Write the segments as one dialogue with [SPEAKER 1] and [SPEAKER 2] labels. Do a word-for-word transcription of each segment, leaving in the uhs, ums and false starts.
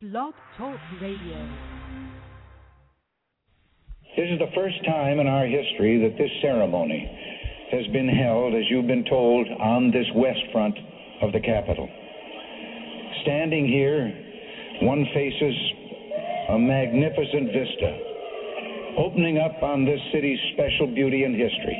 [SPEAKER 1] Blog Talk Radio.
[SPEAKER 2] This is the first time in our history that this ceremony has been held, as you've been told, on this west front of the Capitol. Standing here, one faces a magnificent vista, opening up on this city's special beauty and history.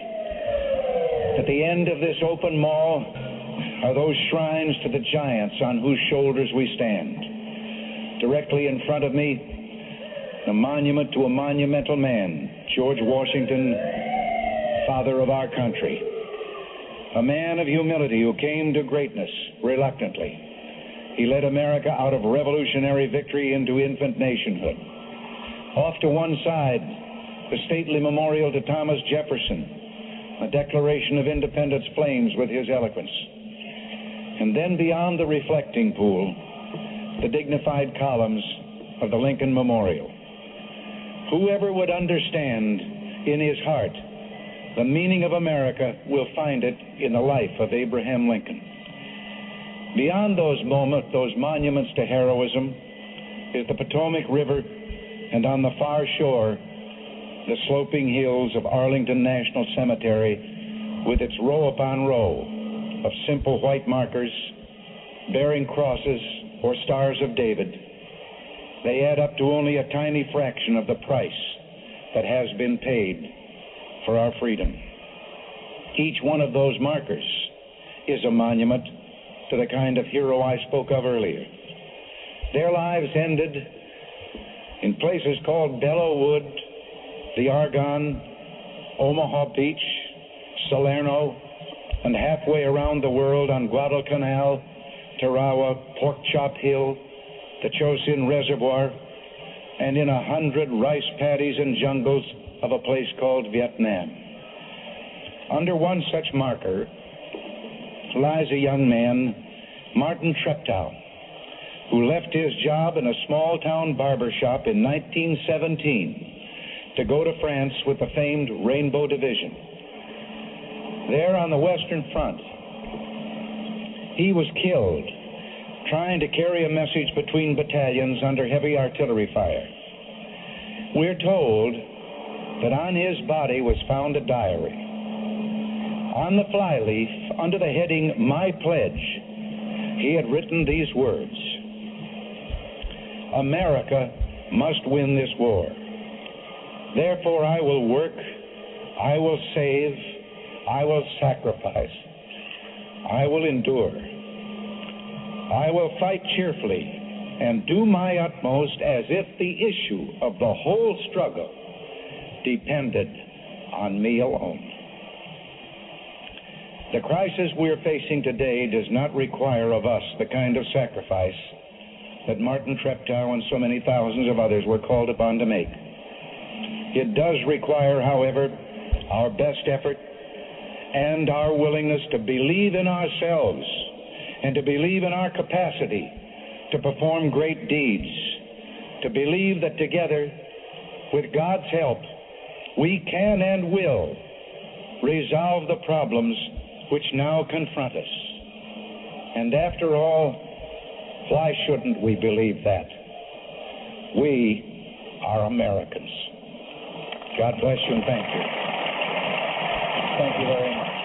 [SPEAKER 2] At the end of this open mall are those shrines to the giants on whose shoulders we stand. Directly in front of me, a monument to a monumental man, George Washington, father of our country. A man of humility who came to greatness reluctantly. He led America out of revolutionary victory into infant nationhood. Off to one side, the stately memorial to Thomas Jefferson, a Declaration of Independence flames with his eloquence. And then beyond the reflecting pool, the dignified columns of the Lincoln Memorial. Whoever would understand in his heart the meaning of America will find it in the life of Abraham Lincoln. Beyond those moments, those monuments to heroism, is the Potomac River, and on the far shore, the sloping hills of Arlington National Cemetery with its row upon row of simple white markers bearing crosses or stars of David. They add up to only a tiny fraction of the price that has been paid for our freedom. Each one of those markers is a monument to the kind of hero I spoke of earlier. Their lives ended in places called Belleau Wood, the Argonne, Omaha Beach, Salerno, and halfway around the world on Guadalcanal, Tarawa, Pork Chop Hill, the Chosin Reservoir, and in a hundred rice paddies and jungles of a place called Vietnam. Under one such marker lies a young man, Martin Treptow, who left his job in a small-town barber shop in nineteen seventeen to go to France with the famed Rainbow Division. There on the Western Front, he was killed trying to carry a message between battalions under heavy artillery fire. We're told that on his body was found a diary. On the flyleaf, under the heading, My Pledge, he had written these words: America must win this war. Therefore I will work, I will save, I will sacrifice, I will endure. I will fight cheerfully and do my utmost as if the issue of the whole struggle depended on me alone. The crisis we're facing today does not require of us the kind of sacrifice that Martin Treptow and so many thousands of others were called upon to make. It does require, however, our best effort and our willingness to believe in ourselves and to believe in our capacity to perform great deeds, to believe that together, with God's help, we can and will resolve the problems which now confront us. And after all, why shouldn't we believe that? We are Americans. God bless you and thank you. Thank you very much.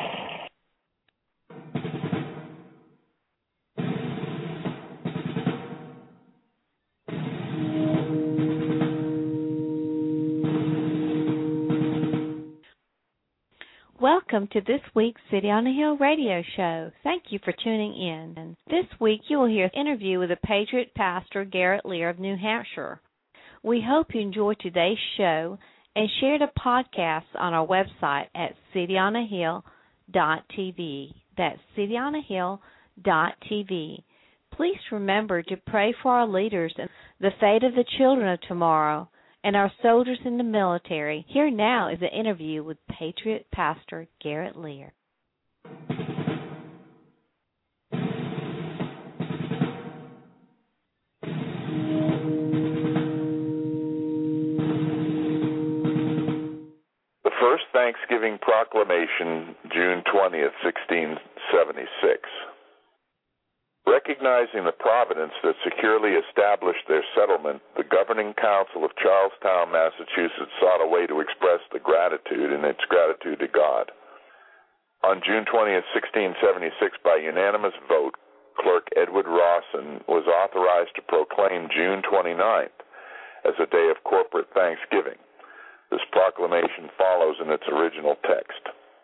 [SPEAKER 3] Welcome to this week's City on a Hill radio show. Thank you for tuning in. This week you will hear an interview with the Patriot pastor Garrett Lear of New Hampshire. We hope you enjoy today's show and share the podcast on our website at city on a hill dot t v. That's city on a hill dot t v. Please remember to pray for our leaders and the fate of the children of tomorrow and our soldiers in the military. Here now is an interview with Patriot Pastor Garrett Lear.
[SPEAKER 4] The first Thanksgiving proclamation, June twentieth, sixteen seventy-six. Recognizing the providence that securely established their settlement, the governing council of Charlestown, Massachusetts, sought a way to express the gratitude and its gratitude to God. On June twentieth, sixteen seventy-six, by unanimous vote, Clerk Edward Rawson was authorized to proclaim June twenty-ninth as a day of corporate thanksgiving. This proclamation follows in its original text.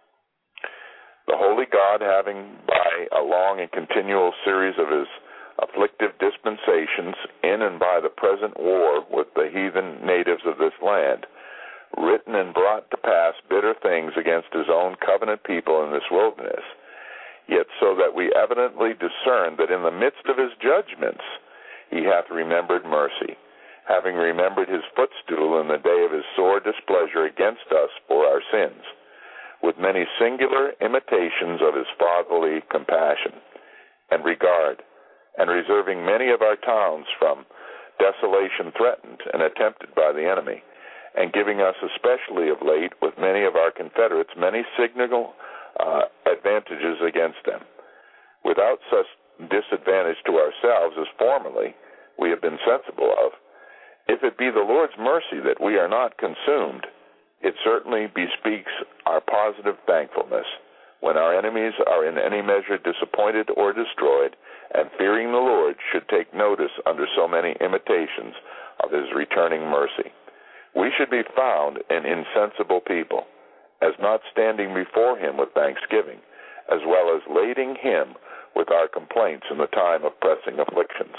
[SPEAKER 4] The Holy God, having by a long and continual series of his afflictive dispensations in and by the present war with the heathen natives of this land, written and brought to pass bitter things against his own covenant people in this wilderness, yet so that we evidently discern that in the midst of his judgments he hath remembered mercy, having remembered his footstool in the day of his sore displeasure against us for our sins, with many singular imitations of his fatherly compassion and regard, and reserving many of our towns from desolation threatened and attempted by the enemy, and giving us especially of late with many of our confederates many signal uh, advantages against them, without such disadvantage to ourselves as formerly we have been sensible of. If it be the Lord's mercy that we are not consumed, it certainly bespeaks our positive thankfulness when our enemies are in any measure disappointed or destroyed, and fearing the Lord should take notice under so many imitations of his returning mercy. We should be found an insensible people, as not standing before him with thanksgiving, as well as lading him with our complaints in the time of pressing afflictions.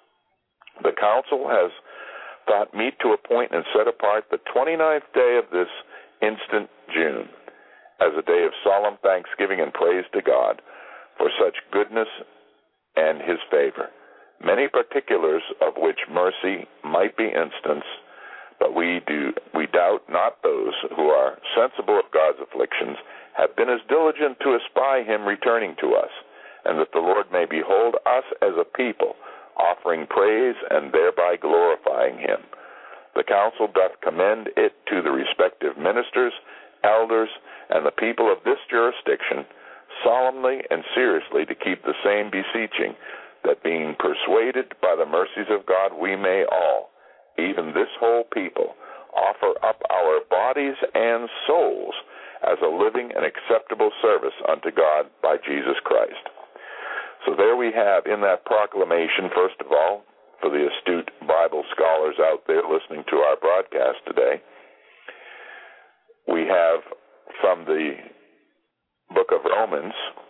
[SPEAKER 4] The council has thought meet to appoint and set apart the twenty-ninth day of this instant June as a day of solemn thanksgiving and praise to God for such goodness and his favor, many particulars of which mercy might be instanced, but we do we doubt not those who are sensible of God's afflictions have been as diligent to espy him returning to us, and that the Lord may behold us as a people, offering praise and thereby glorifying him. The council doth commend it to the respective ministers, elders, and the people of this jurisdiction, solemnly and seriously to keep the same beseeching, that being persuaded by the mercies of God, we may all, even this whole people, offer up our bodies and souls as a living and acceptable service unto God by Jesus Christ. So there we have in that proclamation, first of all, for the astute Bible scholars out there listening to our broadcast today, we have from the book of Romans,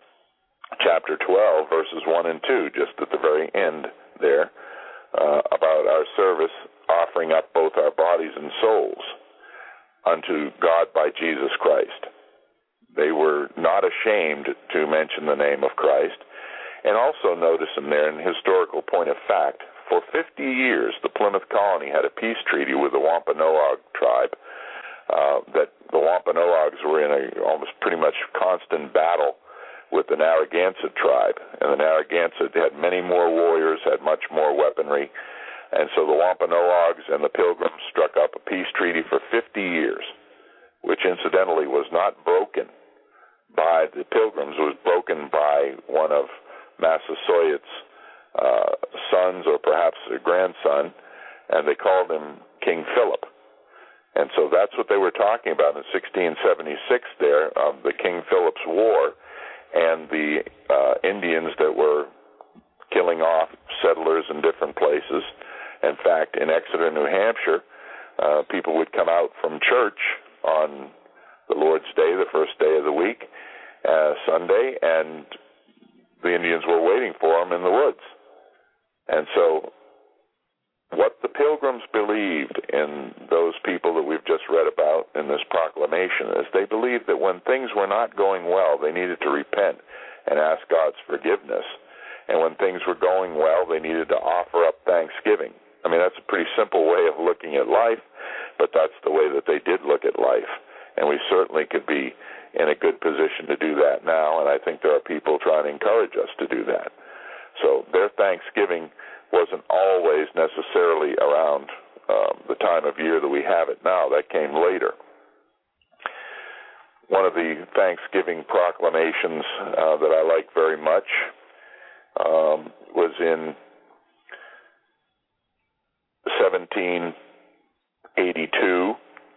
[SPEAKER 4] chapter twelve, verses one and two, just at the very end there, uh, about our service, offering up both our bodies and souls unto God by Jesus Christ. They were not ashamed to mention the name of Christ. And also notice in there, in historical point of fact, for fifty years the Plymouth Colony had a peace treaty with the Wampanoag tribe, uh, that the Wampanoags were in a almost pretty much constant battle with the Narragansett tribe. And the Narragansett had many more warriors, had much more weaponry, and so the Wampanoags and the Pilgrims struck up a peace treaty for fifty years, which incidentally was not broken by the Pilgrims, it was broken by one of Massasoit's uh, sons, or perhaps a grandson, and they called him King Philip. And so that's what they were talking about in sixteen seventy-six there, of the King Philip's War, and the uh, Indians that were killing off settlers in different places. In fact, in Exeter, New Hampshire, uh, people would come out from church on the Lord's Day, the first day of the week, uh, Sunday, and the Indians were waiting for them in the woods. And so what the Pilgrims believed in those people that we've just read about in this proclamation is they believed that when things were not going well, they needed to repent and ask God's forgiveness. And when things were going well, they needed to offer up thanksgiving. I mean, that's a pretty simple way of looking at life, but that's the way that they did look at life. And we certainly could be in a good position to do that now, and I think there are people trying to encourage us to do that. So their Thanksgiving wasn't always necessarily around um, the time of year that we have it now. That came later. One of the Thanksgiving proclamations uh, that I like very much um, was in seventeen eighty-two.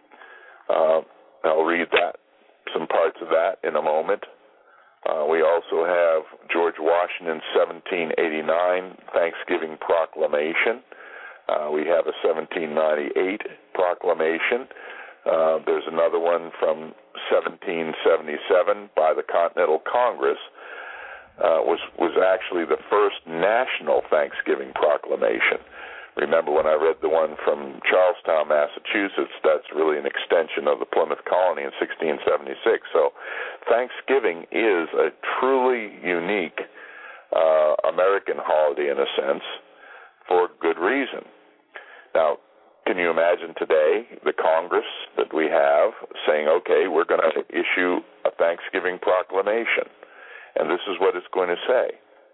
[SPEAKER 4] Uh, I'll read that, some parts of that in a moment. Uh, we also have George Washington's seventeen eighty-nine Thanksgiving Proclamation. Uh, we have a seventeen ninety-eight proclamation. Uh, there's another one from seventeen seventy-seven by the Continental Congress. Uh, was was actually the first national Thanksgiving proclamation. Remember when I read the one from Charlestown, Massachusetts, that's really an extension of the Plymouth Colony in sixteen seventy-six. So Thanksgiving is a truly unique uh, American holiday in a sense for good reason. Now, can you imagine today the Congress that we have saying, okay, we're going to issue a Thanksgiving proclamation, and this is what it's going to say.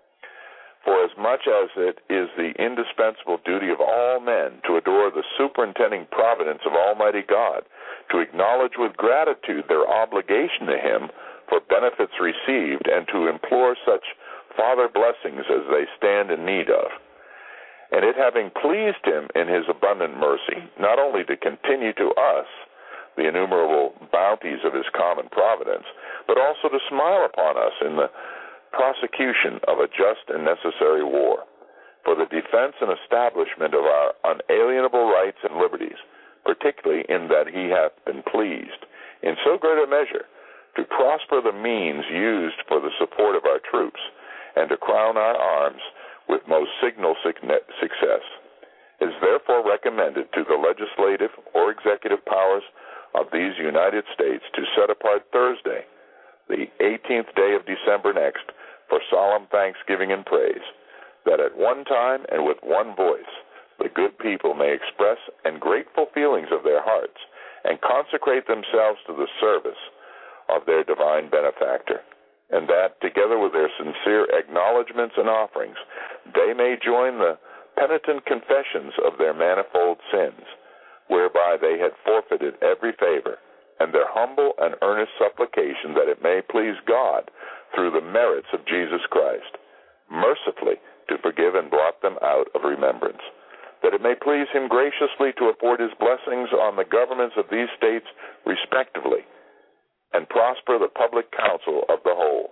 [SPEAKER 4] For as much as it is the indispensable duty of all men to adore the superintending providence of Almighty God, to acknowledge with gratitude their obligation to Him for benefits received, and to implore such Father blessings as they stand in need of, and it having pleased Him in His abundant mercy, not only to continue to us the innumerable bounties of His common providence, but also to smile upon us in the prosecution of a just and necessary war, for the defense and establishment of our unalienable rights and liberties, particularly in that He hath been pleased, in so great a measure, to prosper the means used for the support of our troops, and to crown our arms with most signal success. It is therefore recommended to the legislative or executive powers of these United States to set apart Thursday, the eighteenth day of December next, for solemn thanksgiving and praise, that at one time and with one voice the good people may express and grateful feelings of their hearts and consecrate themselves to the service of their divine benefactor, and that, together with their sincere acknowledgments and offerings, they may join the penitent confessions of their manifold sins, whereby they had forfeited every favor, and their humble and earnest supplication that it may please God, through the merits of Jesus Christ, mercifully to forgive and blot them out of remembrance, that it may please Him graciously to afford His blessings on the governments of these states respectively, and prosper the public counsel of the whole,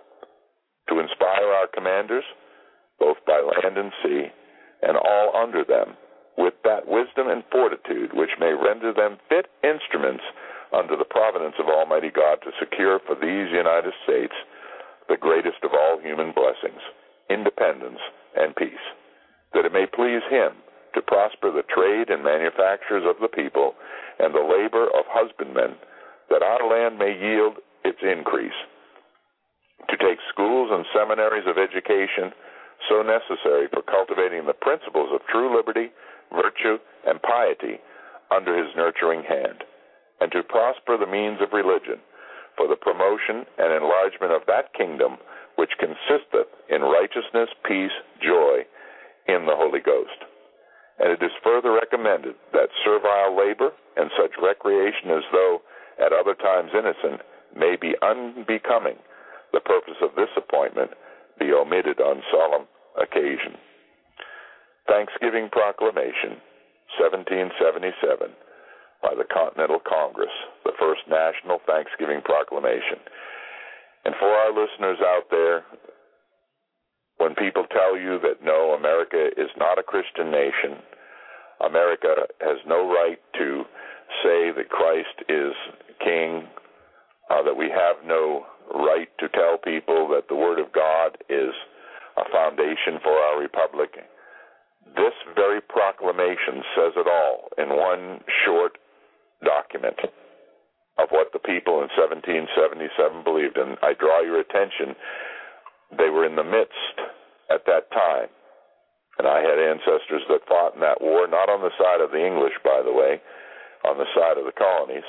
[SPEAKER 4] to inspire our commanders, both by land and sea, and all under them, with that wisdom and fortitude which may render them fit instruments under the providence of Almighty God to secure for these United States the greatest of all human blessings, independence and peace, that it may please Him to prosper the trade and manufactures of the people and the labor of husbandmen, that our land may yield its increase, to take schools and seminaries of education so necessary for cultivating the principles of true liberty, virtue, and piety under His nurturing hand, and to prosper the means of religion, for the promotion and enlargement of that kingdom which consisteth in righteousness, peace, joy in the Holy Ghost. And it is further recommended that servile labor and such recreation as though at other times innocent may be unbecoming the purpose of this appointment be omitted on solemn occasion. Thanksgiving Proclamation, seventeen seventy-seven, by the Continental Congress, the first national Thanksgiving Proclamation. And for our listeners out there, when people tell you that no, America is not a Christian nation, America has no right to say that Christ is King, uh, that we have no right to tell people that the Word of God is a foundation for our republic, this very proclamation says it all in one short document of what the people in seventeen seventy-seven believed. And I draw your attention, they were in the midst at that time, and I had ancestors that fought in that war, not on the side of the English, by the way, on the side of the colonies.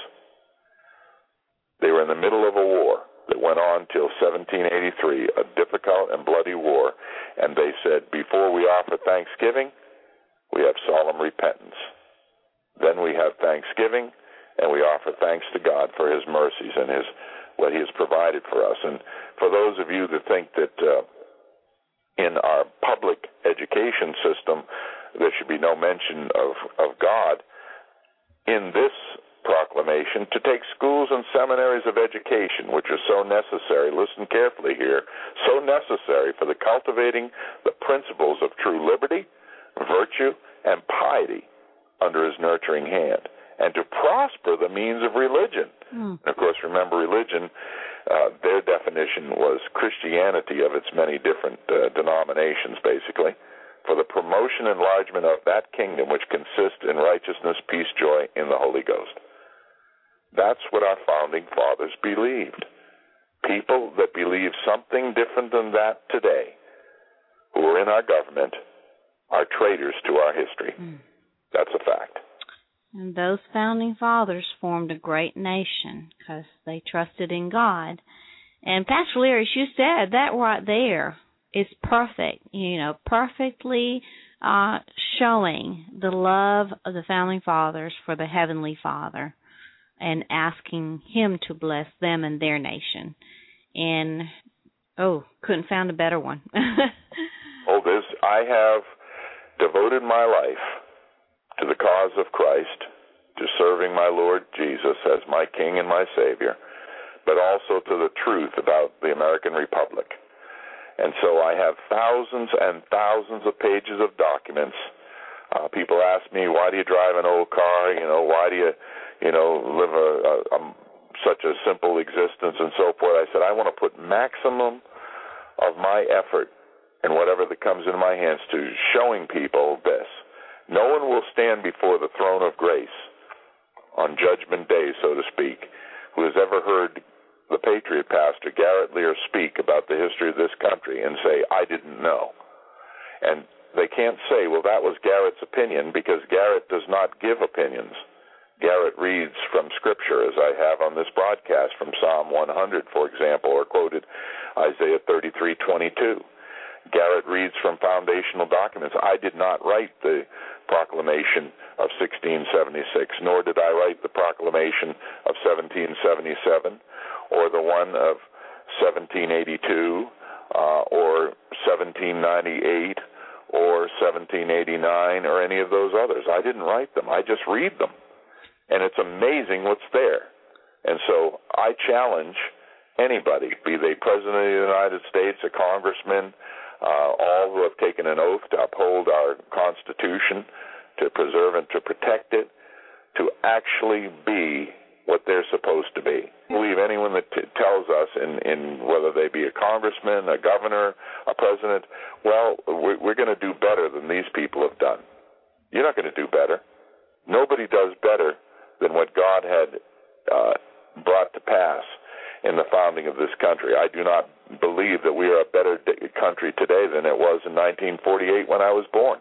[SPEAKER 4] They were in the middle of a war that went on till seventeen eighty-three, a difficult and bloody war, and they said, before we offer thanksgiving, we have solemn repentance. Then we have thanksgiving, and we offer thanks to God for His mercies and His what He has provided for us. And for those of you that think that uh, in our public education system, there should be no mention of, of God in this proclamation, to take schools and seminaries of education, which are so necessary, listen carefully here, so necessary for the cultivating the principles of true liberty, virtue, and piety under his nurturing hand, and to prosper the means of religion. Mm. And of course, remember, religion, uh, their definition was Christianity of its many different uh, denominations, basically, for the promotion and enlargement of that kingdom which consists in righteousness, peace, joy in the Holy Ghost. That's what our founding fathers believed. People that believe something different than that today, who are in our government, are traitors to our history. Mm. That's a fact.
[SPEAKER 3] And those founding fathers formed a great nation because they trusted in God. And Pastor Lear, as you said, that right there is perfect, you know, perfectly uh, showing the love of the founding fathers for the Heavenly Father, and asking him to bless them and their nation. And, oh, couldn't find a better one.
[SPEAKER 4] Oh, this, I have devoted my life to the cause of Christ, to serving my Lord Jesus as my King and my Savior, but also to the truth about the American Republic. And so I have thousands and thousands of pages of documents. Uh, people ask me, why do you drive an old car? You know, why do you... you know, live a, a, a such a simple existence and so forth. I said, I want to put maximum of my effort and whatever that comes into my hands to showing people this. No one will stand before the throne of grace on Judgment Day, so to speak, who has ever heard the Patriot pastor, Garrett Lear, speak about the history of this country and say, I didn't know. And they can't say, well, that was Garrett's opinion, because Garrett does not give opinions. Garrett reads from Scripture, as I have on this broadcast, from Psalm one hundred, for example, or quoted Isaiah thirty-three twenty-two. Garrett reads from foundational documents. I did not write the proclamation of sixteen seventy-six, nor did I write the proclamation of seventeen seventy-seven, or the one of seventeen eighty-two, uh, or seventeen ninety-eight, or seventeen eighty-nine, or any of those others. I didn't write them. I just read them. And it's amazing what's there. And so I challenge anybody, be they President of the United States, a congressman, uh, all who have taken an oath to uphold our Constitution, to preserve and to protect it, to actually be what they're supposed to be. I believe anyone that t- tells us, in, in whether they be a congressman, a governor, a president, well, we're, we're going to do better than these people have done. You're not going to do better. Nobody does better than what God had uh, brought to pass in the founding of this country. I do not believe that we are a better country today than it was in nineteen forty-eight when I was born.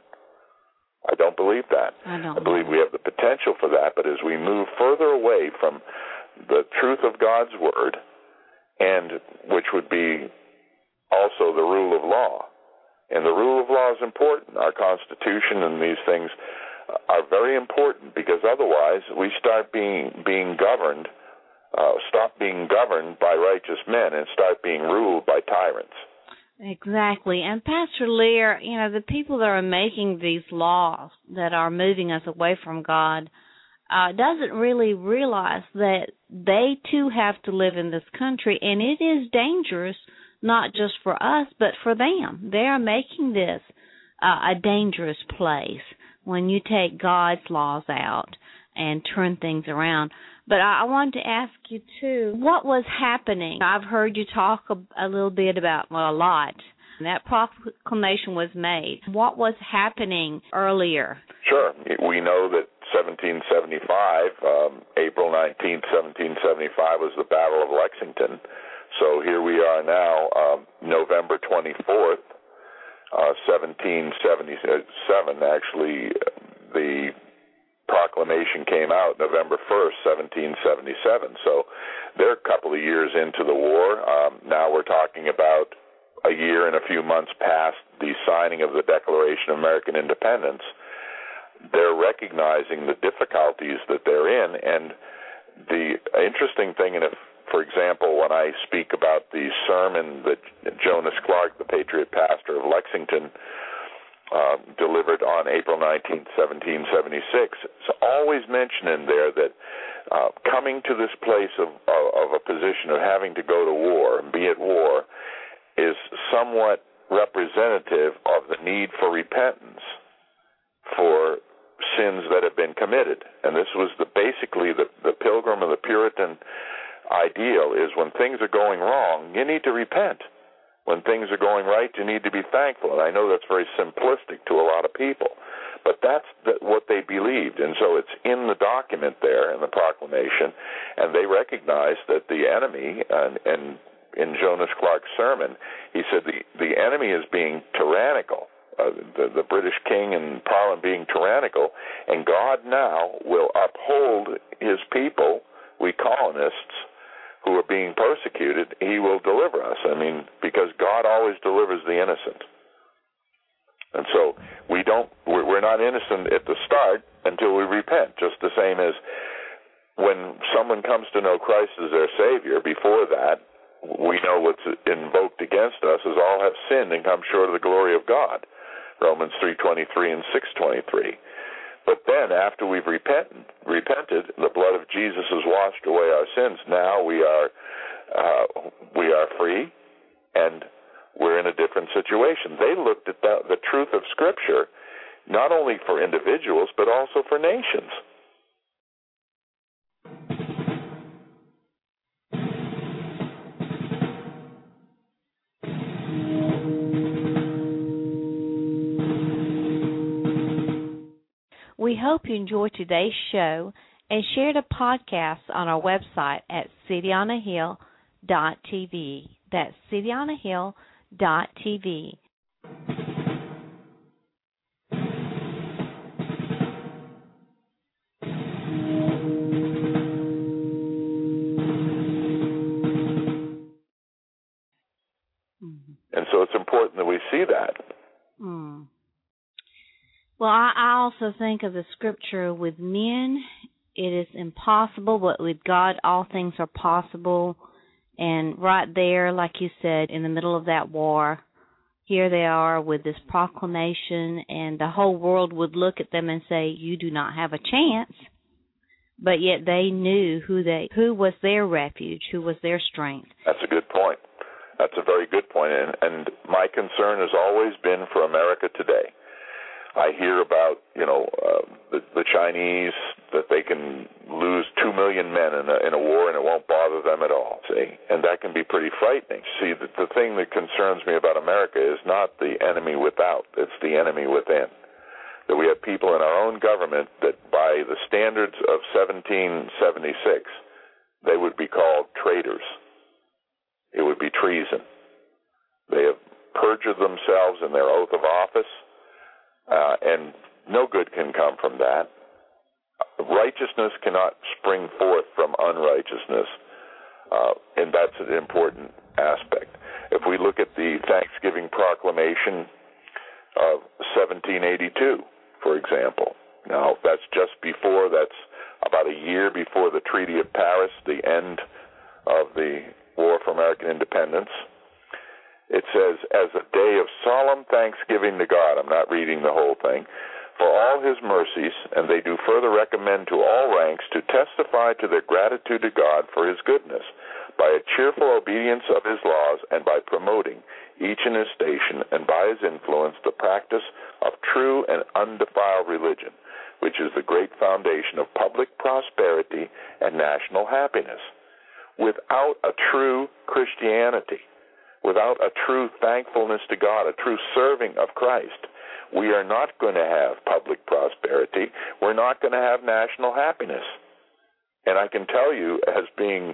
[SPEAKER 4] I don't believe that.
[SPEAKER 3] I don't
[SPEAKER 4] I believe we have the potential for that, but as we move further away from the truth of God's Word, and which would be also the rule of law, and the rule of law is important. Our Constitution and these things are very important, because otherwise we start being being governed, uh, stop being governed by righteous men and start being ruled by tyrants.
[SPEAKER 3] Exactly. And Pastor Lear, you know, the people that are making these laws that are moving us away from God uh, doesn't really realize that they too have to live in this country, and it is dangerous not just for us but for them. They are making this uh, a dangerous place when you take God's laws out and turn things around. But I, I wanted to ask you, too, what was happening? I've heard you talk a, a little bit about, well, a lot. That proclamation was made. What was happening earlier?
[SPEAKER 4] Sure. We know that seventeen seventy-five, um, April nineteenth, seventeen seventy-five, was the Battle of Lexington. So here we are now, um, November twenty-fourth. Uh, seventeen seventy-seven, actually, the proclamation came out November first, seventeen seventy-seven. So they're a couple of years into the war. Um, now we're talking about a year and a few months past the signing of the Declaration of American Independence. They're recognizing the difficulties that they're in. And the interesting thing, and if For example, when I speak about the sermon that Jonas Clark, the Patriot pastor of Lexington, uh, delivered on April nineteenth, seventeen seventy-six, it's always mentioned in there that uh, coming to this place of, of, of a position of having to go to war and be at war is somewhat representative of the need for repentance for sins that have been committed. And this was the basically the, the Pilgrim and the Puritan ideal is when things are going wrong, you need to repent. When things are going right, you need to be thankful. And I know that's very simplistic to a lot of people, but that's the, what they believed. And so it's in the document there, in the proclamation, and they recognized that the enemy, and, and in Jonas Clark's sermon, he said the, the enemy is being tyrannical, uh, the, the British king and Parliament being tyrannical, and God now will uphold his people, we colonists, who are being persecuted. He will deliver us. I mean, because God always delivers the innocent. And so we don't, we're, we're not innocent at the start until we repent, just the same as when someone comes to know Christ as their Savior. Before that, we know what's invoked against us is all have sinned and come short of the glory of God, Romans three twenty-three and six twenty-three. But then, after we've repented, repented, the blood of Jesus has washed away our sins. Now we are uh, we are free, and we're in a different situation. They looked at the, the truth of Scripture not only for individuals but also for nations.
[SPEAKER 3] We hope you enjoyed today's show and share the podcast on our website at city on a hill dot t v. That's city on a hill dot t v.
[SPEAKER 4] And so it's important that we see that.
[SPEAKER 3] Mm. Well, I, I also think of the scripture, with men it is impossible, but with God all things are possible. And right there, like you said, in the middle of that war, here they are with this proclamation, and the whole world would look at them and say, you do not have a chance. But yet they knew who they who was their refuge, who was their strength.
[SPEAKER 4] That's a good point. That's a very good point. And, and my concern has always been for America today. I hear about, you know, uh, the, the Chinese, that they can lose two million men in a, in a war and it won't bother them at all, see? And that can be pretty frightening. See, the, the thing that concerns me about America is not the enemy without, it's the enemy within. That we have people in our own government that by the standards of seventeen seventy-six, they would be called traitors. It would be treason. They have perjured themselves in their oath of office. Uh, and no good can come from that. Righteousness cannot spring forth from unrighteousness, uh, and that's an important aspect. If we look at the Thanksgiving Proclamation of seventeen eighty-two, for example, now that's just before, that's about a year before the Treaty of Paris, the end of the War for American Independence. It says, as a day of solemn thanksgiving to God, I'm not reading the whole thing, for all his mercies, and they do further recommend to all ranks to testify to their gratitude to God for his goodness, by a cheerful obedience of his laws, and by promoting, each in his station, and by his influence, the practice of true and undefiled religion, which is the great foundation of public prosperity and national happiness. Without a true Christianity, without a true thankfulness to God, a true serving of Christ, we are not going to have public prosperity. We're not going to have national happiness. And I can tell you, as being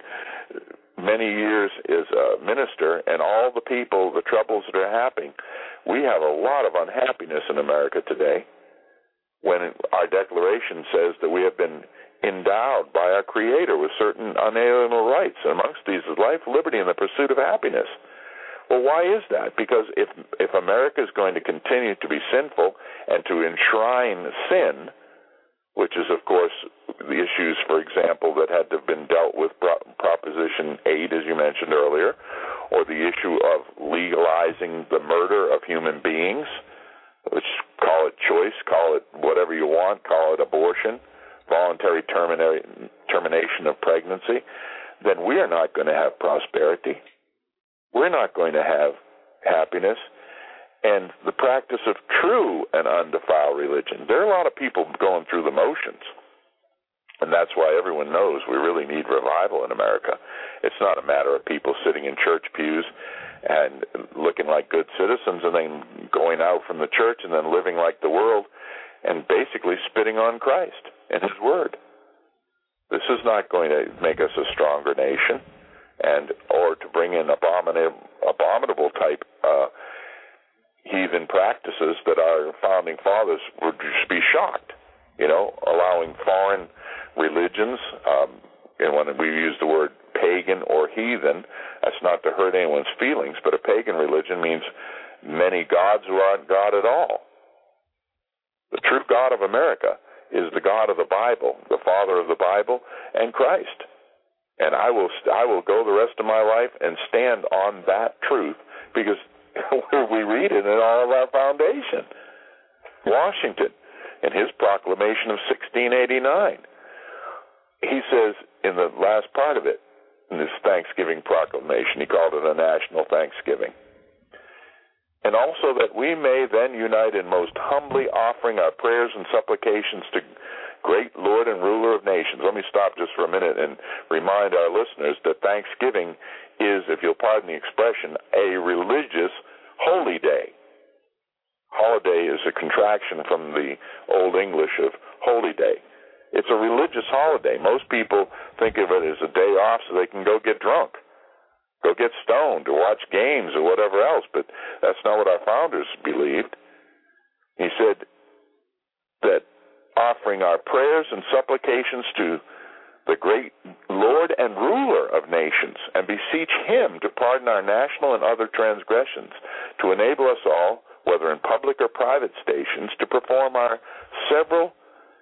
[SPEAKER 4] many years as a minister and all the people, the troubles that are happening, we have a lot of unhappiness in America today when our Declaration says that we have been endowed by our Creator with certain unalienable rights. And amongst these is life, liberty, and the pursuit of happiness. Well, why is that? Because if if America is going to continue to be sinful and to enshrine sin, which is, of course, the issues, for example, that had to have been dealt with, Proposition eight, as you mentioned earlier, or the issue of legalizing the murder of human beings, which call it choice, call it whatever you want, call it abortion, voluntary termina- termination of pregnancy, then we are not going to have prosperity. We're not going to have happiness. And the practice of true and undefiled religion. There are a lot of people going through the motions, and that's why everyone knows we really need revival in America. It's not a matter of people sitting in church pews and looking like good citizens and then going out from the church and then living like the world and basically spitting on Christ and His Word. This is not going to make us a stronger nation, and or to bring in abominable, abominable type uh heathen practices that our founding fathers would just be shocked, you know, allowing foreign religions, um, and when we use the word pagan or heathen, that's not to hurt anyone's feelings, but a pagan religion means many gods who aren't God at all. The true God of America is the God of the Bible, the Father of the Bible, and Christ. And I will, I will go the rest of my life and stand on that truth, because we read it in all of our foundation. Washington, in his proclamation of sixteen eighty-nine, he says in the last part of it, in this Thanksgiving proclamation, he called it a national Thanksgiving. And also that we may then unite in most humbly offering our prayers and supplications to great Lord and ruler of nations. Let me stop just for a minute and remind our listeners that Thanksgiving is, if you'll pardon the expression, a religious holy day. Holiday is a contraction from the Old English of holy day. It's a religious holiday. Most people think of it as a day off so they can go get drunk, go get stoned, or watch games or whatever else, but that's not what our founders believed. He said that offering our prayers and supplications to the great Lord and ruler of nations, and beseech Him to pardon our national and other transgressions, to enable us all, whether in public or private stations, to perform our several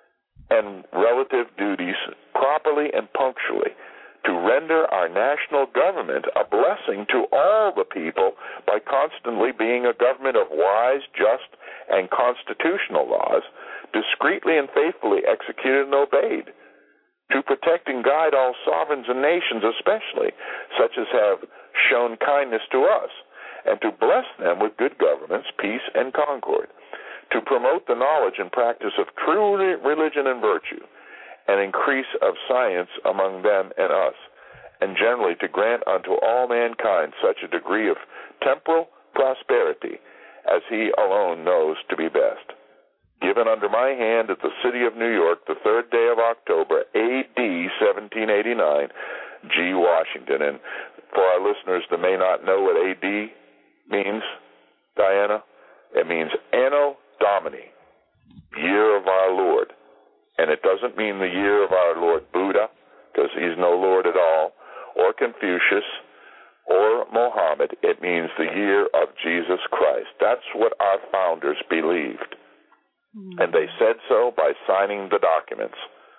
[SPEAKER 4] and relative duties properly and punctually, to render our national government a blessing to all the people by constantly being a government of wise, just, and constitutional laws, discreetly and faithfully executed and obeyed, to protect and guide all sovereigns and nations especially, such as have shown kindness to us, and to bless them with good governments, peace, and concord, to promote the knowledge and practice of true religion and virtue, and increase of science among them and us, and generally to grant unto all mankind such a degree of temporal prosperity as He alone knows to be best. Given under my hand at the city of New York, the third day of October, A D seventeen eighty-nine, G. Washington. And for our listeners that may not know what A D means, Diana, it means Anno Domini, year of our Lord. And it doesn't mean the year of our Lord Buddha, because he's no Lord at all, or Confucius, or Mohammed. It means the year of Jesus Christ. That's what our founders believed. Mm-hmm. And they said so by signing the documents.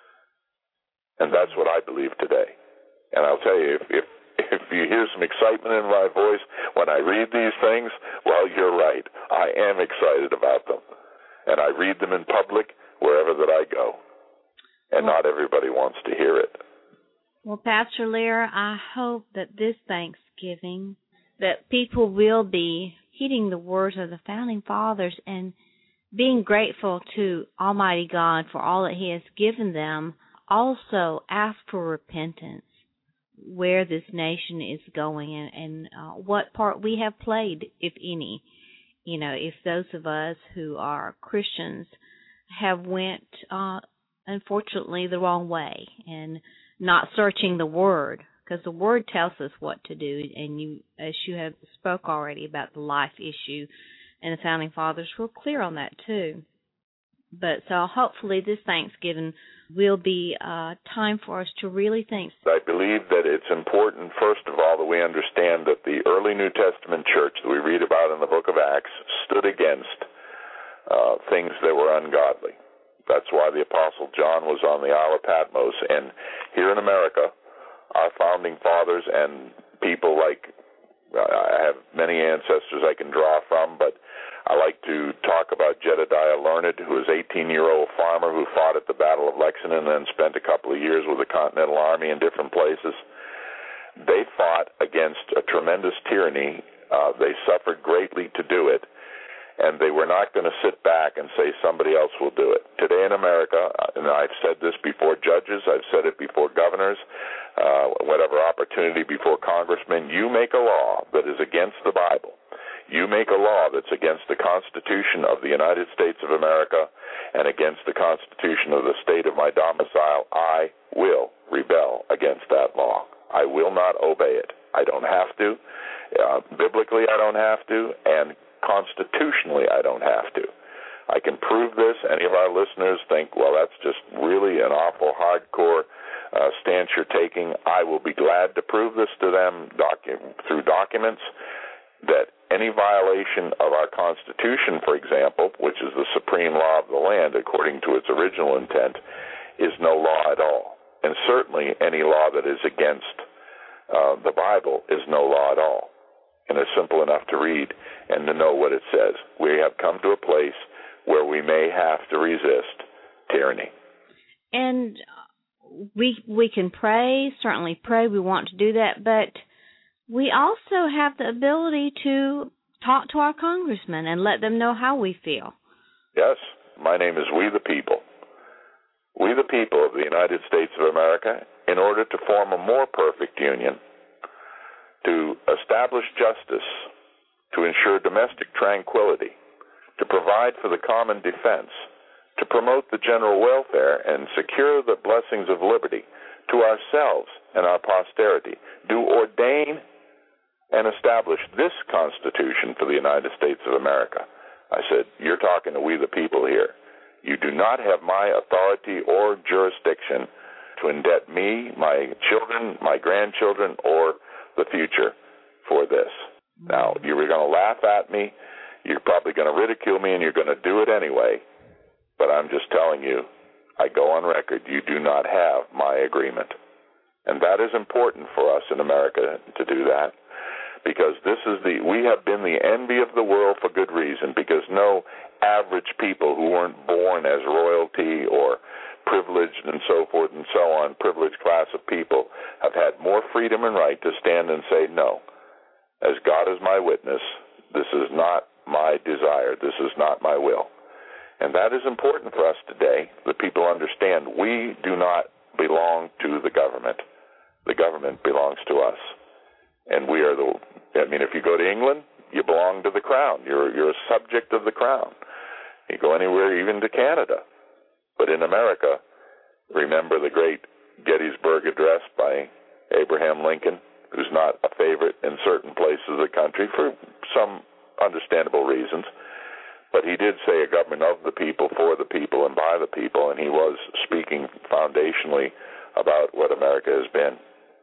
[SPEAKER 4] And that's what I believe today. And I'll tell you, if, if, if you hear some excitement in my voice when I read these things, well, you're right. I am excited about them. And I read them in public wherever that I go. And well, not everybody wants to hear it.
[SPEAKER 3] Well, Pastor Lear, I hope that this Thanksgiving that people will be heeding the words of the Founding Fathers and being grateful to Almighty God for all that He has given them. Also ask for repentance where this nation is going and, and uh, what part we have played, if any. You know, if those of us who are Christians have went, uh, unfortunately, the wrong way and not searching the Word, because the Word tells us what to do, and you, as you have spoke already about the life issue, and the Founding Fathers were clear on that too. But so hopefully this Thanksgiving will be a time for us to really think.
[SPEAKER 4] I believe that it's important, first of all, that we understand that the early New Testament church that we read about in the book of Acts stood against uh, things that were ungodly. That's why the Apostle John was on the Isle of Patmos. And here in America, our founding fathers and people like, I have many ancestors I can draw from, but I like to talk about Jedediah Learned, who was an eighteen-year-old farmer who fought at the Battle of Lexington and then spent a couple of years with the Continental Army in different places. They fought against a tremendous tyranny. Uh, they suffered greatly to do it, and they were not going to sit back and say somebody else will do it. Today in America, and I've said this before judges, I've said it before governors, uh, whatever opportunity before congressmen, you make a law that is against the Bible. You make a law that's against the Constitution of the United States of America and against the Constitution of the state of my domicile, I will rebel against that law. I will not obey it. I don't have to. Uh, biblically, I don't have to, and constitutionally, I don't have to. I can prove this. Any of our listeners think, well, that's just really an awful hardcore uh, stance you're taking. I will be glad to prove this to them docu- through documents that any violation of our Constitution, for example, which is the supreme law of the land according to its original intent, is no law at all. And certainly any law that is against uh, the Bible is no law at all. And it's simple enough to read and to know what it says. We have come to a place where we may have to resist tyranny.
[SPEAKER 3] And we we can pray, certainly pray, we want to do that, but we also have the ability to talk to our congressmen and let them know how we feel.
[SPEAKER 4] Yes, my name is We the People. We the people of the United States of America, in order to form a more perfect union, to establish justice, to ensure domestic tranquility, to provide for the common defense, to promote the general welfare and secure the blessings of liberty to ourselves and our posterity, do ordain and establish this Constitution for the United States of America. I said, you're talking to We the People here. You do not have my authority or jurisdiction to indebt me, my children, my grandchildren, or the future for this. Now, you were going to laugh at me, you're probably going to ridicule me, and you're going to do it anyway, but I'm just telling you, I go on record, you do not have my agreement. And that is important for us in America to do that, because this is the, we have been the envy of the world for good reason, because no average people who weren't born as royalty or privileged and so forth and so on, privileged class of people, have had more freedom and right to stand and say, no, as God is my witness, this is not my desire, this is not my will. And that is important for us today, that people understand we do not belong to the government. The government belongs to us. And we are the, I mean, if you go to England, you belong to the crown. You're, you're a subject of the crown. You go anywhere, even to Canada. But in America, remember the great Gettysburg Address by Abraham Lincoln, who's not a favorite in certain places of the country for some understandable reasons. But he did say a government of the people, for the people, and by the people, and he was speaking foundationally about what America has been.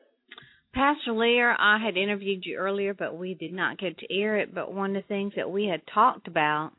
[SPEAKER 3] Pastor Lear, I had interviewed you earlier, but we did not get to air it. But one of the things that we had talked about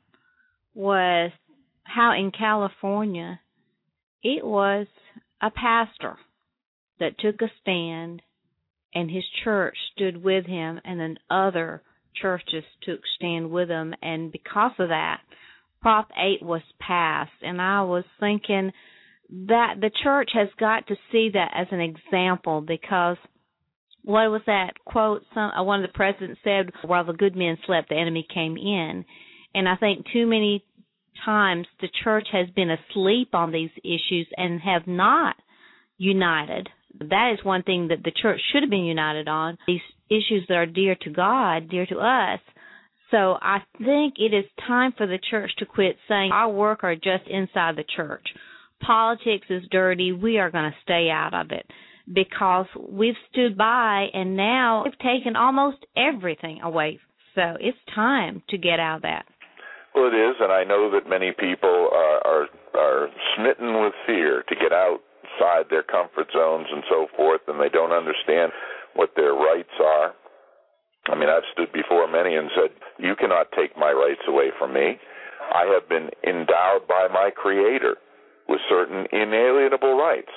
[SPEAKER 3] was how in California it was a pastor that took a stand, and his church stood with him, and then other churches took stand with him, and because of that, Prop eight was passed. And I was thinking that the church has got to see that as an example, because what was that quote? Some uh, one of the presidents said, while the good men slept, the enemy came in. And I think too many times the church has been asleep on these issues and have not united. That is one thing that the church should have been united on, these issues that are dear to God, dear to us. So I think it is time for the church to quit saying our work are just inside the church. Politics is dirty. We are going to stay out of it, because we've stood by and now we've taken almost everything away. So it's time to get out of that.
[SPEAKER 4] Well, it is, and I know that many people are, are, are smitten with fear to get outside their comfort zones and so forth, and they don't understand what their rights are. I mean, I've stood before many and said, you cannot take my rights away from me. I have been endowed by my Creator with certain inalienable rights.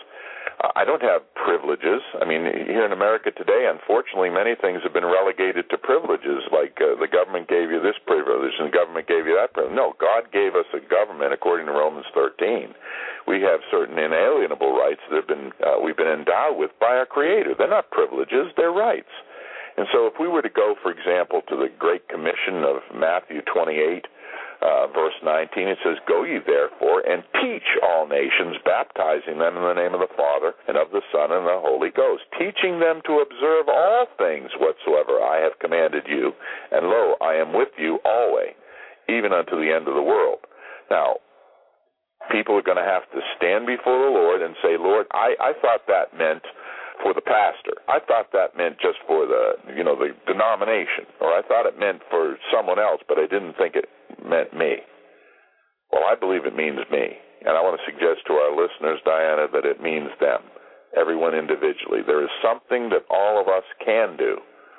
[SPEAKER 4] I don't have privileges. I mean, here in America today, unfortunately, many things have been relegated to privileges, like uh, the government gave you this privilege and the government gave you that privilege. No, God gave us a government according to Romans thirteen. We have certain inalienable rights that have been uh, we've been endowed with by our Creator. They're not privileges, they're rights. And so if we were to go, for example, to the Great Commission of Matthew twenty-eight, Uh, verse nineteen, it says, "Go ye therefore and teach all nations, baptizing them in the name of the Father and of the Son and the Holy Ghost, teaching them to observe all things whatsoever I have commanded you. And lo, I am with you always, even unto the end of the world." Now, people are going to have to stand before the Lord and say, "Lord, I, I thought that meant for the pastor. I thought that meant just for the, you know, the denomination, or I thought it meant for someone else, but I didn't think it meant me." Well, I believe it means me, and I want to suggest to our listeners, Diana, that it means them, everyone individually. There is something that all of us can do,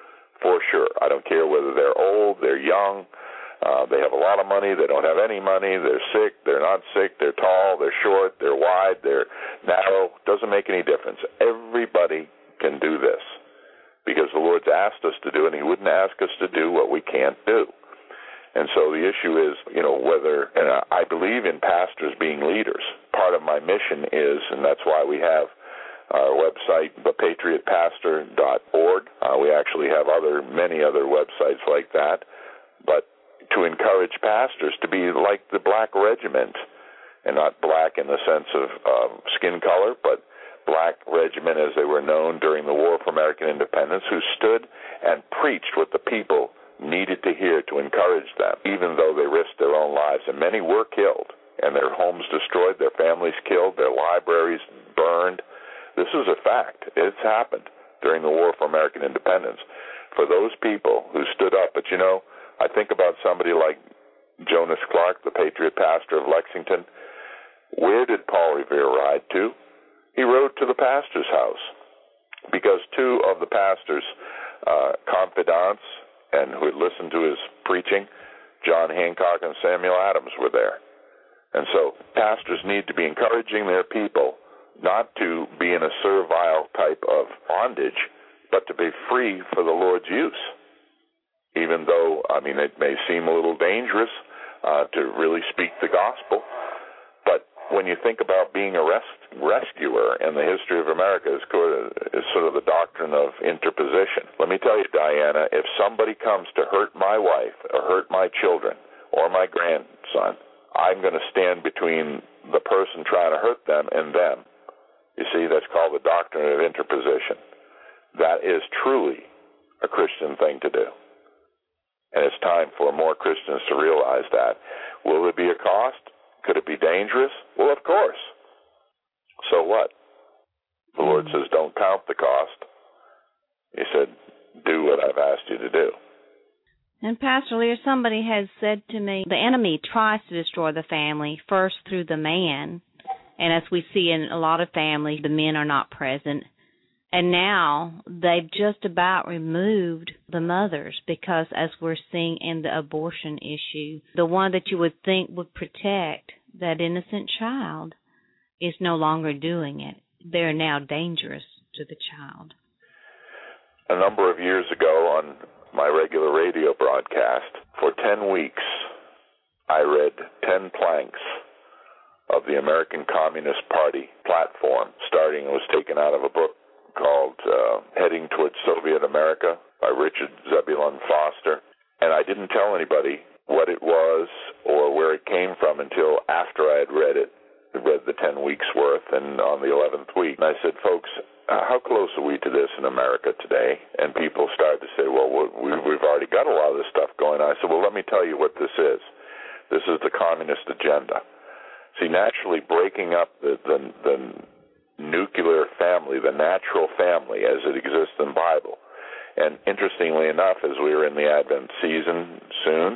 [SPEAKER 4] for sure. I don't care whether they're old, they're young, uh, they have a lot of money, they don't have any money, they're sick, they're not sick, they're tall, they're short, they're wide, they're narrow. Doesn't make any difference. Everybody can do this, because the Lord's asked us to do it, and He wouldn't ask us to do what we can't do. And so the issue is, you know, whether, and I believe in pastors being leaders. Part of my mission is, and that's why we have our website, the patriot pastor dot org. Uh, we actually have other, many other websites like that. But to encourage pastors to be like the Black Regiment, and not black in the sense of uh, skin color, but Black Regiment as they were known during the War for American Independence, who stood and preached what the people needed to hear to encourage them, even though they risked their own lives. And many were killed, and their homes destroyed, their families killed, their libraries burned. This is a fact. It's happened during the War for American Independence. For those people who stood up, but you know, I think about somebody like Jonas Clark, the patriot pastor of Lexington. Where did Paul Revere ride to? He rode to the pastor's house, because two of the pastor's uh, confidants and who had listened to his preaching, John Hancock and Samuel Adams, were there. And so pastors need to be encouraging their people not to be in a servile type of bondage, but to be free for the Lord's use. Even though, I mean, it may seem a little dangerous uh, to really speak the gospel, but when you think about being a res- rescuer in the history of America, is sort of the doctrine of interposition. Let me tell you, Diana, if somebody comes to hurt my wife or hurt my children or my grandson, I'm going to stand between the person trying to hurt them and them. You see, that's called the doctrine of interposition. That is truly a Christian thing to do. And it's time for more Christians to realize that. Will there be a cost? Could it be dangerous? Well, of course. So what? The Lord says, don't count the cost. He said, do what I've asked you to do.
[SPEAKER 3] And Pastor Lear, somebody has said to me, the enemy tries to destroy the family first through the man. And as we see in a lot of families, the men are not present. And now they've just about removed the mothers, because as we're seeing in the abortion issue, the one that you would think would protect that innocent child is no longer doing it. They're now dangerous to the child.
[SPEAKER 4] A number of years ago on my regular radio broadcast, for ten weeks, I read ten planks of the American Communist Party platform, starting, it was taken out of a book called uh, Heading Towards Soviet America by Richard Zebulon Foster. And I didn't tell anybody what it was or where it came from until after I had read it, read the ten weeks worth, and on the eleventh week. And I said, folks, uh, how close are we to this in America today? And people started to say, well, we, we've already got a lot of this stuff going on. I said, well, let me tell you what this is. This is the communist agenda. See, naturally breaking up the, the, the nuclear family, the natural family as it exists in the Bible. And interestingly enough, as we are in the Advent season soon,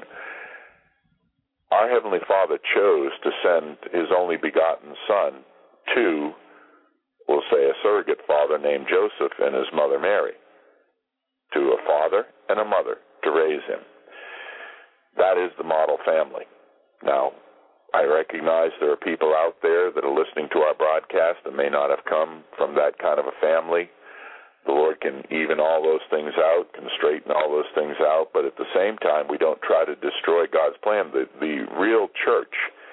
[SPEAKER 4] our Heavenly Father chose to send His only begotten Son to, we'll say, a surrogate father named Joseph and his mother Mary, to a father and a mother to raise him. That is the model family. Now, I recognize there are people out there that are listening to our broadcast that may not have come from that kind of a family. The Lord can even all those things out, can straighten all those things out, but at the same time, we don't try to destroy God's plan. The, the real church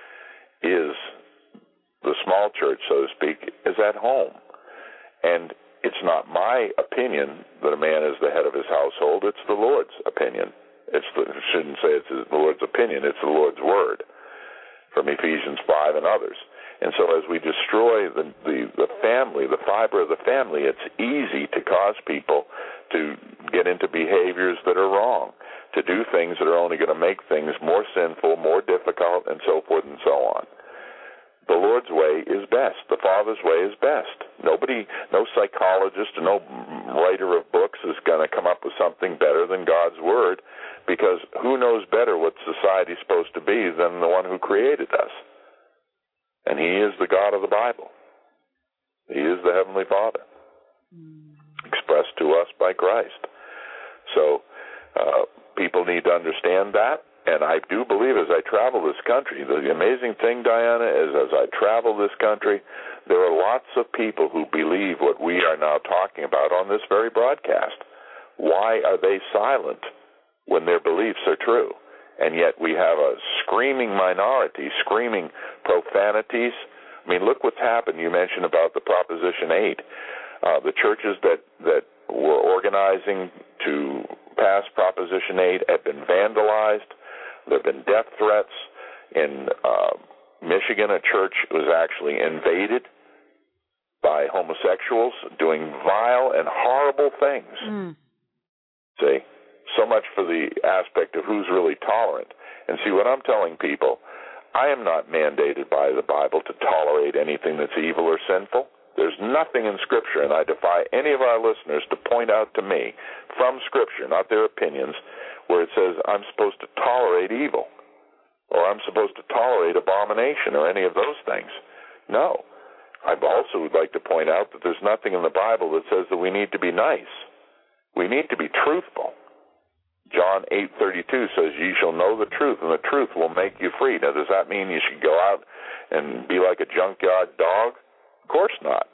[SPEAKER 4] is, the small church, so to speak, is at home. And it's not my opinion that a man is the head of his household. It's the Lord's opinion. It's the, I shouldn't say it's the Lord's opinion. It's the Lord's word from Ephesians five and others. And so as we destroy the, the, the family, the fiber of the family, it's easy to cause people to get into behaviors that are wrong, to do things that are only going to make things more sinful, more difficult, and so forth and so on. The Lord's way is best. The Father's way is best. Nobody, no psychologist or no writer of books is going to come up with something better than God's Word, because who knows better what society's supposed to be than the one who created us? And He is the God of the Bible. He is the Heavenly Father, expressed to us by Christ. So uh, people need to understand that. And I do believe as I travel this country, the amazing thing, Diana, is as I travel this country, there are lots of people who believe what we are now talking about on this very broadcast. Why are they silent when their beliefs are true? And yet we have a screaming minority, screaming profanities. I mean, look what's happened. You mentioned about the Proposition eight. Uh, the churches that, that were organizing to pass Proposition eight have been vandalized. There have been death threats. In uh, Michigan, a church was actually invaded by homosexuals doing vile and horrible things. Mm. See? So much for the aspect of who's really tolerant. And see, what I'm telling people, I am not mandated by the Bible to tolerate anything that's evil or sinful. There's nothing in Scripture, and I defy any of our listeners to point out to me from Scripture, not their opinions, where it says I'm supposed to tolerate evil or I'm supposed to tolerate abomination or any of those things. No. I also would like to point out that there's nothing in the Bible that says that we need to be nice. We need to be truthful. John eight thirty-two says, "Ye shall know the truth, and the truth will make you free." Now, does that mean you should go out and be like a junkyard dog? Of course not.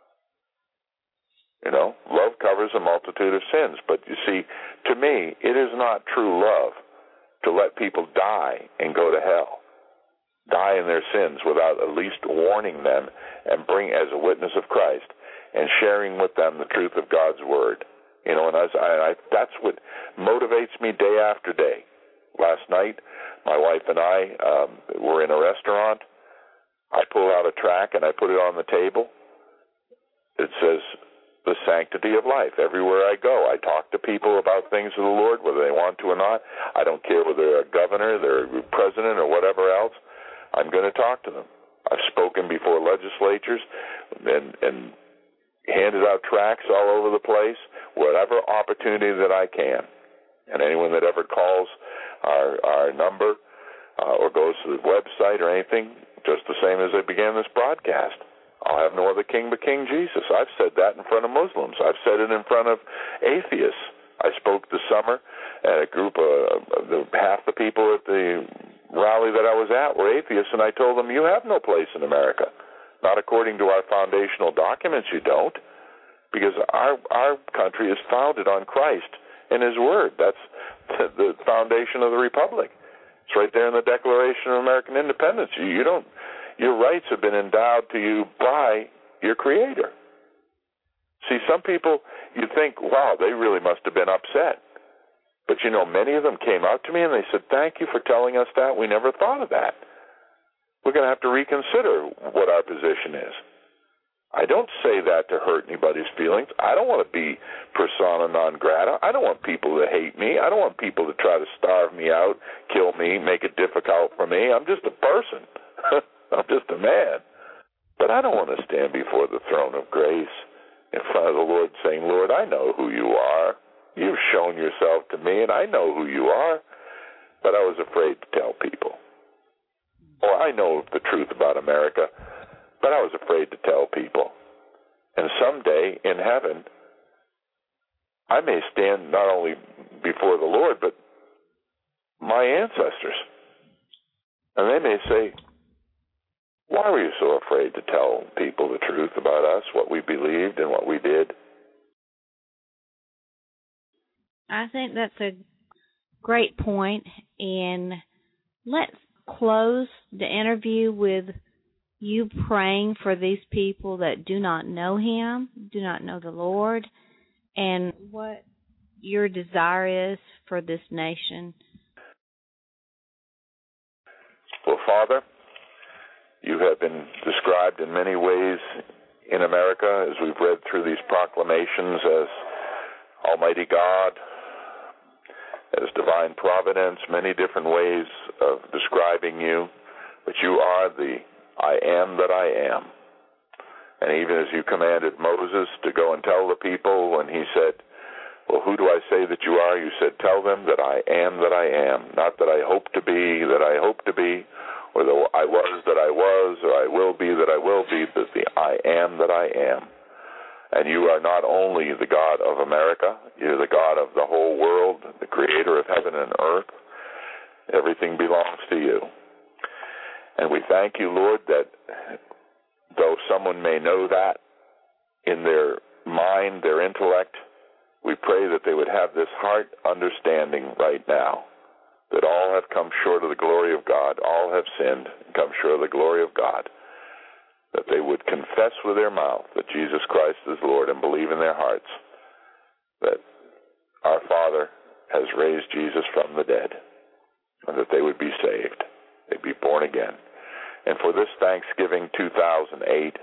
[SPEAKER 4] You know, love covers a multitude of sins. But you see, to me, it is not true love to let people die and go to hell, die in their sins without at least warning them and bring as a witness of Christ and sharing with them the truth of God's Word. You know, and I, I, that's what motivates me day after day. Last night, my wife and I um, were in a restaurant. I pulled out a tract and I put it on the table. It says, "The sanctity of life." Everywhere I go, I talk to people about things of the Lord, whether they want to or not. I don't care whether they're a governor, they're a president, or whatever else. I'm going to talk to them. I've spoken before legislatures and, and handed out tracts all over the place, whatever opportunity that I can. And anyone that ever calls our, our number uh, or goes to the website or anything, just the same as I began this broadcast, I'll have no other king but King Jesus. I've said that in front of Muslims. I've said it in front of atheists. I spoke this summer at a group of, of half the people at the rally that I was at were atheists, and I told them, you have no place in America. Not according to our foundational documents, you don't, because our our country is founded on Christ and His Word. That's the, the foundation of the Republic. It's right there in the Declaration of American Independence. You, you don't. Your rights have been endowed to you by your Creator. See, some people, you think, wow, they really must have been upset. But, you know, many of them came out to me and they said, thank you for telling us that. We never thought of that. We're going to have to reconsider what our position is. I don't say that to hurt anybody's feelings. I don't want to be persona non grata. I don't want people to hate me. I don't want people to try to starve me out, kill me, make it difficult for me. I'm just a person. I'm just a man. But I don't want to stand before the throne of grace in front of the Lord saying, Lord, I know who you are. You've shown yourself to me, and I know who you are. But I was afraid to tell people. Or I know the truth about America, but I was afraid to tell people. And someday in heaven, I may stand not only before the Lord, but my ancestors. And they may say, Why were you so afraid to tell people the truth about us, what we believed and what we did?
[SPEAKER 3] I think that's a great point, and let's close the interview with you praying for these people that do not know Him, do not know the Lord, and what your desire is for this nation.
[SPEAKER 4] Well, Father, you have been described in many ways in America, as we've read through these proclamations, as Almighty God, as divine providence, many different ways of describing you. But you are the I am that I am. And even as you commanded Moses to go and tell the people, when he said, well, who do I say that you are? You said, tell them that I am that I am. Not that I hope to be, that I hope to be, or that I was that I was, or I will be that I will be, but the I am that I am. And you are not only the God of America, you're the God of the whole world, the creator of heaven and earth. Everything belongs to you. And we thank you, Lord, that though someone may know that in their mind, their intellect, we pray that they would have this heart understanding right now, that all have come short of the glory of God, all have sinned and come short of the glory of God, that they would confess with their mouth that Jesus Christ is Lord and believe in their hearts that our Father has raised Jesus from the dead, and that they would be saved, they'd be born again. And for this Thanksgiving two thousand eight,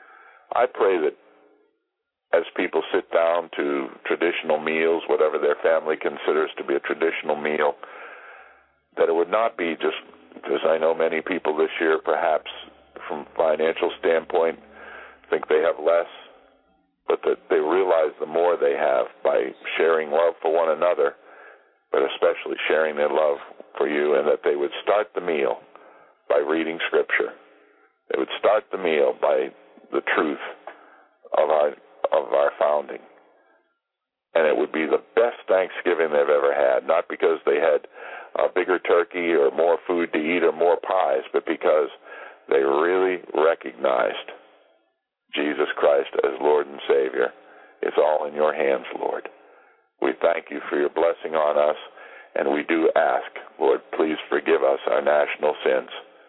[SPEAKER 4] I pray that as people sit down to traditional meals, whatever their family considers to be a traditional meal, that it would not be just, because I know many people this year perhaps from a financial standpoint think they have less, but that they realize the more they have by sharing love for one another, but especially sharing their love for you, and that they would start the meal by reading Scripture. They would start the meal by the truth of our of our founding. And it would be the best Thanksgiving they've ever had, not because they had a bigger turkey or more food to eat or more pies, but because they really recognized Jesus Christ as Lord and Savior. It's all in your hands, Lord. We thank you for your blessing on us, and we do ask, Lord, please forgive us our national sins,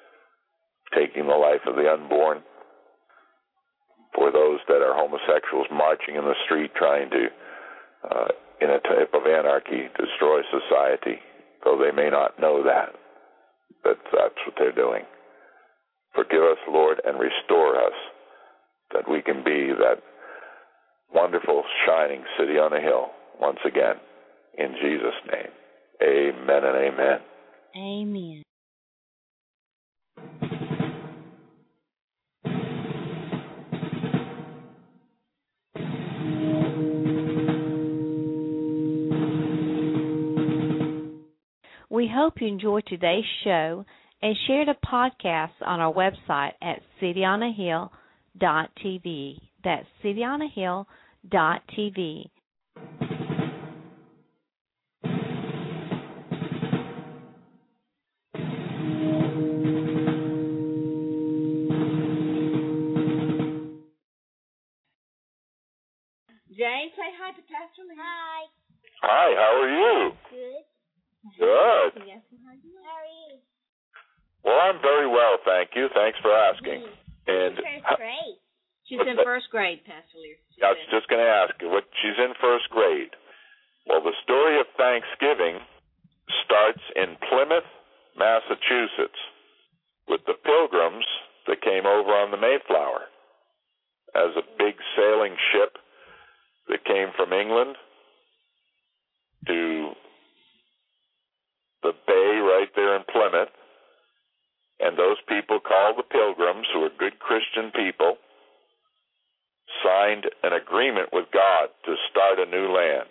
[SPEAKER 4] taking the life of the unborn, for those that are homosexuals marching in the street trying to, uh, in a type of anarchy, destroy society, though they may not know that, that that's what they're doing. Forgive us, Lord, and restore us, that we can be that wonderful, shining city on a hill once again. In Jesus' name, amen and amen.
[SPEAKER 3] Amen. We hope you enjoyed today's show and share the podcast on our website at city on a hill dot t v. That's city on a hill dot t v. Jane, say hi to Pastor Lee.
[SPEAKER 1] Hi.
[SPEAKER 4] Hi, how are you?
[SPEAKER 1] Good.
[SPEAKER 4] Good.
[SPEAKER 1] How are you?
[SPEAKER 4] Well, I'm very well, thank you. Thanks for asking. And
[SPEAKER 1] First grade.
[SPEAKER 3] She's in first grade, Pastor Lear.
[SPEAKER 4] I was just going to ask her what she's in first grade. Well, the story of Thanksgiving starts in Plymouth, Massachusetts, with the Pilgrims that came over on the Mayflower as a big sailing ship that came from England to the bay right there in Plymouth. And those people called the Pilgrims, who were good Christian people, signed an agreement with God to start a new land.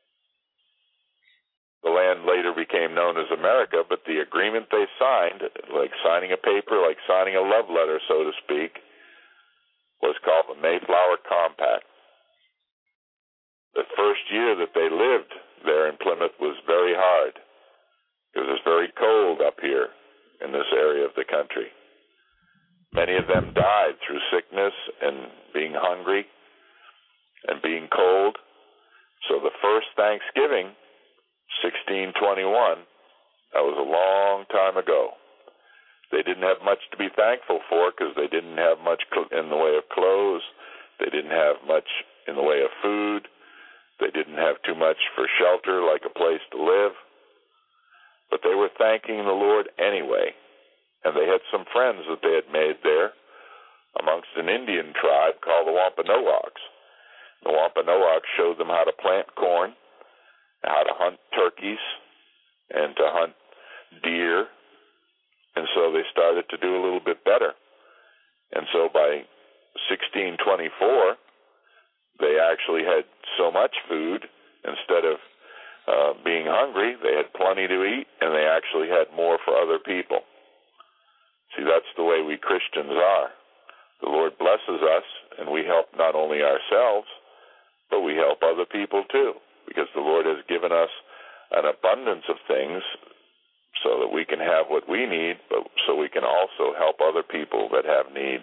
[SPEAKER 4] The land later became known as America, but the agreement they signed, like signing a paper, like signing a love letter, so to speak, was called the Mayflower Compact. The first year that they lived there in Plymouth was very hard, because it was very cold up here in this area of the country. Many of them died through sickness and being hungry and being cold. So the first Thanksgiving, sixteen twenty-one, that was a long time ago. They didn't have much to be thankful for because they didn't have much in the way of clothes. They didn't have much in the way of food. They didn't have too much for shelter, like a place to live. But they were thanking the Lord anyway. And they had some friends that they had made there amongst an Indian tribe called the Wampanoags. The Wampanoags showed them how to plant corn, how to hunt turkeys, and to hunt deer. And so they started to do a little bit better. And so by sixteen twenty-four, they actually had so much food, instead of uh, being hungry, they had plenty to eat, and they actually had more for other people. See, that's the way we Christians are. The Lord blesses us, and we help not only ourselves, but we help other people too, because the Lord has given us an abundance of things so that we can have what we need, but so we can also help other people that have need.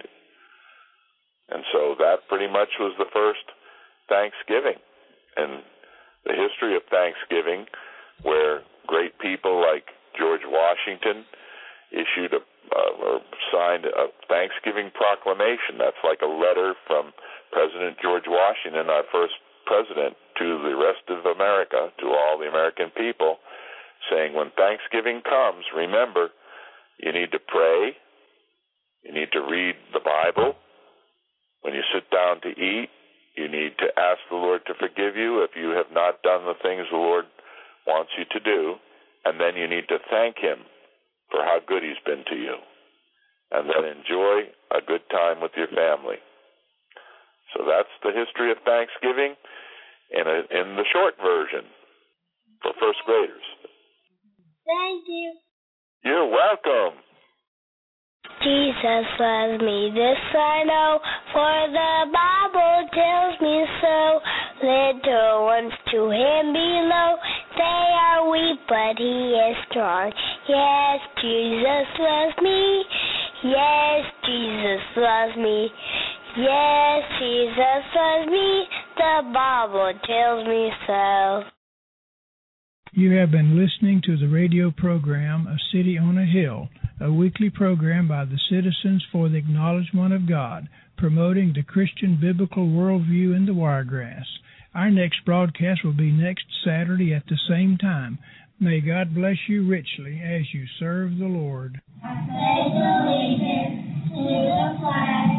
[SPEAKER 4] And so that pretty much was the first Thanksgiving. And the history of Thanksgiving, where great people like George Washington issued a uh, or signed a Thanksgiving proclamation. That's like a letter from President George Washington, our first president, to the rest of America, to all the American people, saying when Thanksgiving comes, remember, you need to pray, you need to read the Bible. When you sit down to eat, you need to ask the Lord to forgive you if you have not done the things the Lord wants you to do, and then you need to thank Him for how good He's been to you, and then enjoy a good time with your family. So that's the history of Thanksgiving in, a, in the short version for first graders.
[SPEAKER 1] Thank you.
[SPEAKER 4] You're welcome.
[SPEAKER 1] Jesus loves me, this I know, for the Bible tells me so. Little ones to Him below, they are weak, but He is strong. Yes, Jesus loves me. Yes, Jesus loves me. Yes, Jesus loves me. The Bible tells me so.
[SPEAKER 5] You have been listening to the radio program, A City on a Hill, a weekly program by the Citizens for the Acknowledgement of God, promoting the Christian biblical worldview in the Wiregrass. Our next broadcast will be next Saturday at the same time. May God bless you richly as you serve the Lord.
[SPEAKER 1] I pledge allegiance to the flag